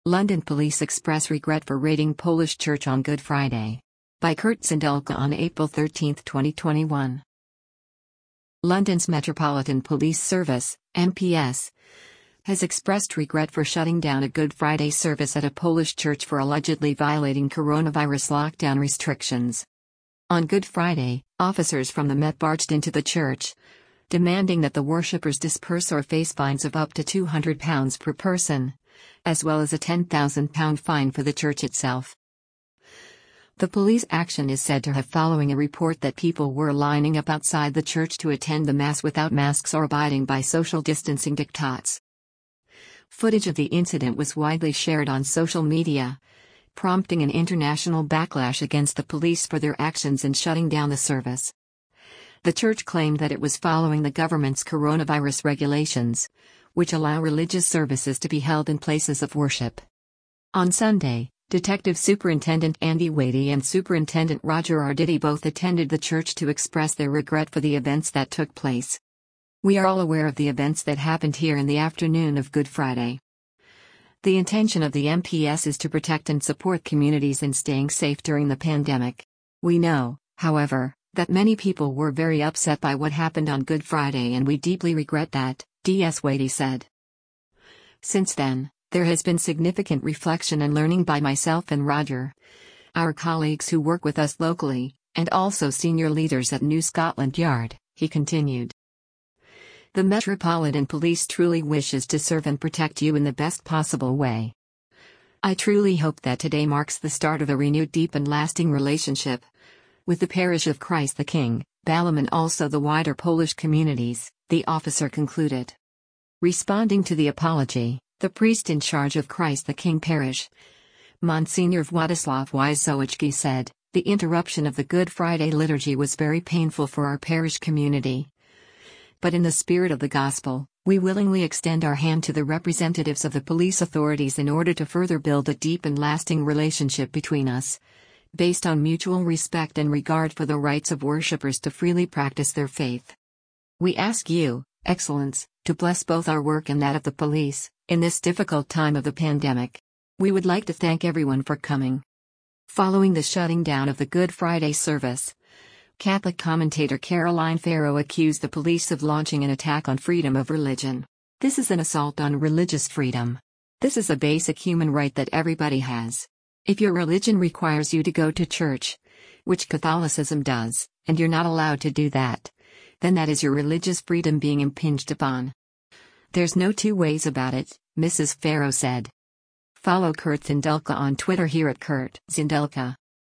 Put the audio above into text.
London police express regret for raiding Polish church on Good Friday. By Kurt Zindelka on April 13, 2021. London's Metropolitan Police Service, MPS, has expressed regret for shutting down a Good Friday service at a Polish church for allegedly violating coronavirus lockdown restrictions. On Good Friday, officers from the Met barged into the church, demanding that the worshippers disperse or face fines of up to £200 per person, as well as a £10,000 fine for the church itself. The police action is said to have following a report that people were lining up outside the church to attend the Mass without masks or abiding by social distancing diktats. Footage of the incident was widely shared on social media, prompting an international backlash against the police for their actions in shutting down the service. The church claimed that it was following the government's coronavirus regulations, which allow religious services to be held in places of worship. On Sunday, Detective Superintendent Andy Wadey and Superintendent Roger Arditi both attended the church to express their regret for the events that took place. "We are all aware of the events that happened here in the afternoon of Good Friday. The intention of the MPS is to protect and support communities in staying safe during the pandemic. We know, however, that many people were very upset by what happened on Good Friday and we deeply regret that," DS Wadey said. Since then, there has been significant reflection and learning by myself and Roger, our colleagues who work with us locally, and also senior leaders at New Scotland Yard, he continued. The Metropolitan Police truly wishes to serve and protect you in the best possible way. I truly hope that today marks the start of a renewed deep and lasting relationship with the parish of Christ the King, Balham, and also the wider Polish communities, the officer concluded. Responding to the apology, the priest in charge of Christ the King Parish, Monsignor Władysław Wysołowski said, "The interruption of the Good Friday liturgy was very painful for our parish community. But in the spirit of the gospel, we willingly extend our hand to the representatives of the police authorities in order to further build a deep and lasting relationship between us, based on mutual respect and regard for the rights of worshippers to freely practice their faith. We ask you, Excellence, to bless both our work and that of the police, in this difficult time of the pandemic. We would like to thank everyone for coming." Following the shutting down of the Good Friday service, Catholic commentator Caroline Farrow accused the police of launching an attack on freedom of religion. "This is an assault on religious freedom. This is a basic human right that everybody has. If your religion requires you to go to church, which Catholicism does, and you're not allowed to do that, then that is your religious freedom being impinged upon. There's no two ways about it," Mrs. Farrow said. Follow Kurt Zindelka on Twitter here at Kurt Zindelka.